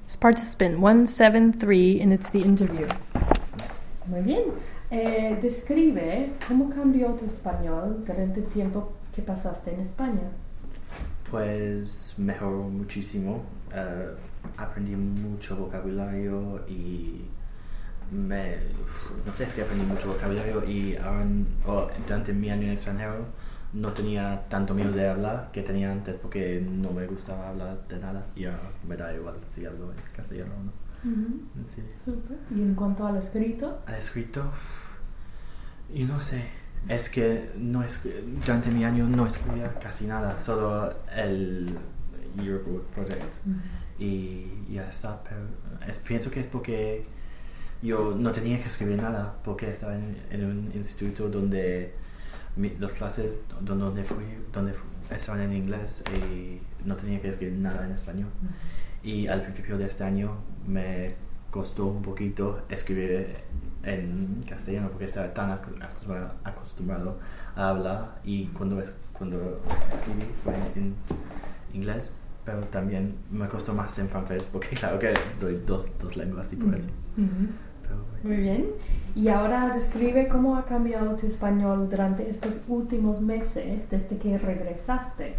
It's participant 173 and it's the interview. Muy bien. Describe cómo cambió tu español durante el tiempo que pasaste en España. Pues mejoró muchísimo. Aprendí mucho vocabulario y no sé, es que aprendí mucho vocabulario y ahora, durante mi año en extranjero no tenía tanto miedo de hablar que tenía antes porque no me gustaba hablar de nada y ahora me da igual si hablo en castellano o no. Uh-huh. Sí. Super. ¿Y en cuanto al escrito? Al escrito, yo no sé, es que durante mi año no escribía casi nada, solo el Yearbook Project. Uh-huh. Y ya está, pero pienso que es porque yo no tenía que escribir nada porque estaba en un instituto donde las clases donde fui estaban en inglés y no tenía que escribir nada en español. Uh-huh. Y al principio de este año me costó un poquito escribir en castellano porque estaba tan acostumbrado a hablar y cuando escribí fue en inglés, pero también me costó más en francés porque claro que doy dos lenguas y por eso. Uh-huh. Muy bien. Y ahora describe cómo ha cambiado tu español durante estos últimos meses desde que regresaste.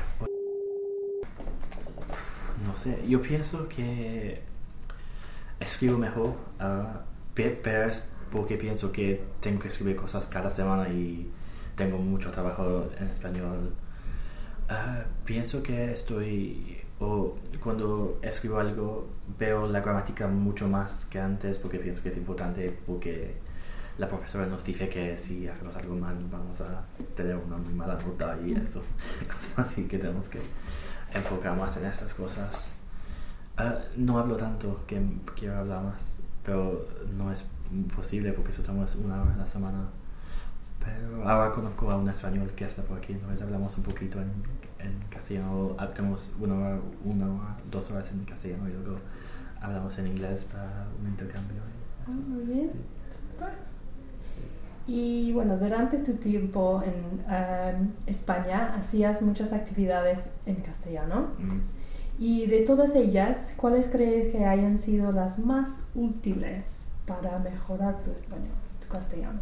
No sé, yo pienso que escribo mejor ahora, pero es porque pienso que tengo que escribir cosas cada semana y tengo mucho trabajo en español. Pienso que cuando escribo algo veo la gramática mucho más que antes porque pienso que es importante porque la profesora nos dice que si hacemos algo mal vamos a tener una muy mala nota y eso, cosas así que tenemos que enfocar más en estas cosas. No hablo tanto que quiero hablar más, pero no es posible porque soltamos 1 hora a la semana. Pero ahora conozco a un español que está por aquí, entonces hablamos un poquito en castellano, tenemos 1 hora, 2 horas en castellano y luego hablamos en inglés para un intercambio. Muy bien. Super. Y bueno, durante tu tiempo en España hacías muchas actividades en castellano. Y de todas ellas, ¿cuáles crees que hayan sido las más útiles para mejorar tu español, tu castellano?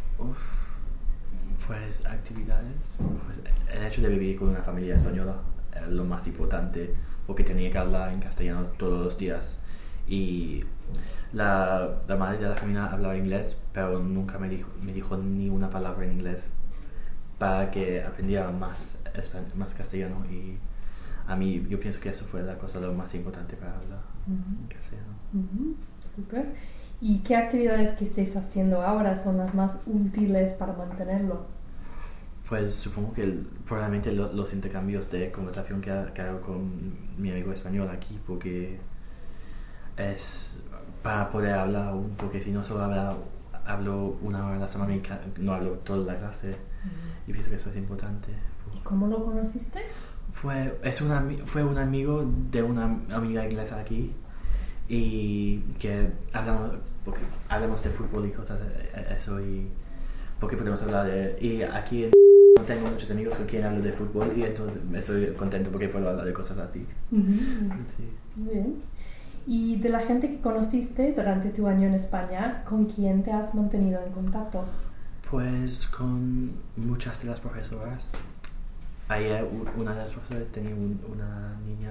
Pues actividades, el hecho de vivir con una familia española era lo más importante porque tenía que hablar en castellano todos los días y la madre de la familia hablaba inglés pero nunca me dijo ni una palabra en inglés para que aprendiera más castellano y a mí yo pienso que eso fue la cosa lo más importante para hablar en castellano. Uh-huh. Super. ¿Y qué actividades que estés haciendo ahora son las más útiles para mantenerlo? Pues supongo que probablemente los intercambios de conversación que hago con mi amigo español aquí porque es para poder hablar aún, porque si no solo hablo 1 hora a la semana y no hablo toda la clase. Uh-huh. Y pienso que eso es importante. ¿Y cómo lo conociste? Fue un amigo de una amiga inglesa aquí y que hablamos de fútbol y cosas eso y porque podemos hablar y aquí no tengo muchos amigos con quien hablo de fútbol y entonces estoy contento porque puedo hablar de cosas así. Uh-huh. Sí. Muy bien. Y de la gente que conociste durante tu año en España, ¿con quién te has mantenido en contacto? Pues con muchas de las profesoras. Ayer una de las profesoras tenía una niña,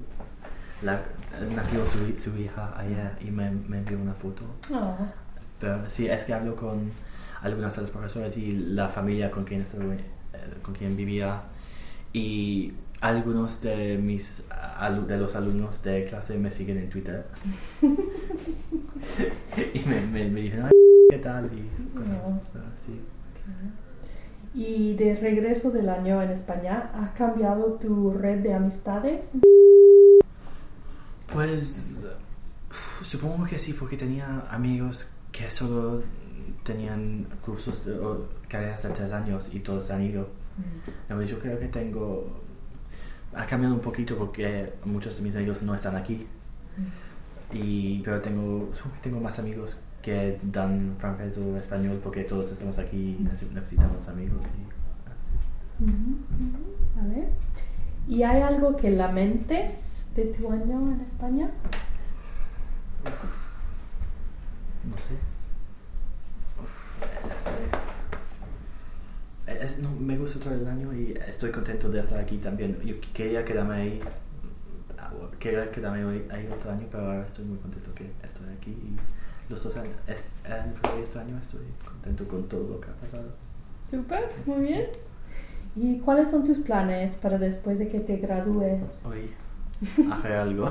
nació su hija ayer y me envió una foto. Oh. Pero sí, es que hablo con algunas de las profesoras y la familia con quien vivía y algunos de los alumnos de clase me siguen en Twitter y me dicen ¿qué tal? Y sí. Okay. Y de regreso del año en España, ¿has cambiado tu red de amistades? Pues supongo que sí, porque tenía amigos que solo tenían cursos o carreras de 3 años y todos se han ido. Yo creo que ha cambiado un poquito porque muchos de mis amigos no están aquí. Pero supongo que tengo más amigos que dan francés o español porque todos estamos aquí y necesitamos amigos y así. Vale. ¿Y hay algo que lamentes de tu año en España? no, me gusta todo el año y estoy contento de estar aquí también. Yo quería quedarme ahí otro año, pero ahora estoy muy contento que estoy aquí y los 2 años, este año estoy contento con todo lo que ha pasado. Súper, muy bien. ¿Y cuáles son tus planes para después de que te gradúes? Hoy, hacer algo.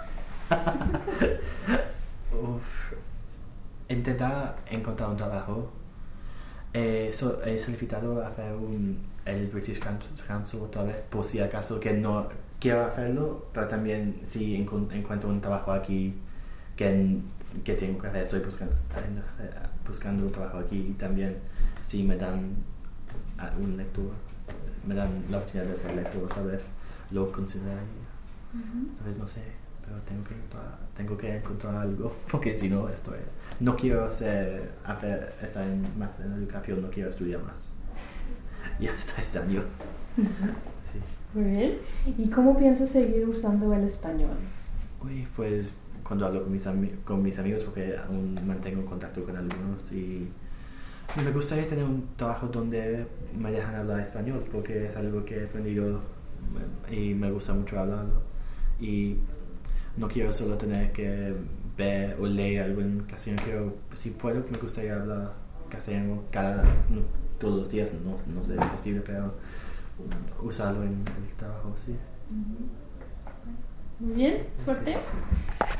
Intentar encontrar un trabajo. He solicitado hacer el British Council otra vez, por si acaso que no quiero hacerlo, pero también si encuentro un trabajo aquí que tengo que hacer, estoy buscando un trabajo aquí y también si me dan un lector, me dan la oportunidad de ser lector otra vez, lo consideraría. Entonces no sé, pero tengo que encontrar algo, porque si no no quiero estar más en educación, no quiero estudiar más. Ya está este año. Sí. Muy bien. ¿Y cómo piensas seguir usando el español? Pues cuando hablo con mis amigos, porque aún mantengo contacto con algunos y me gustaría tener un trabajo donde me dejan hablar español, porque es algo que he aprendido y me gusta mucho hablarlo. Y no quiero solo tener que ver o leer algo en castellano, si puedo, me gustaría hablar castellano todos los días, no sé, es posible, pero usarlo en el trabajo, sí. Muy bien, suerte.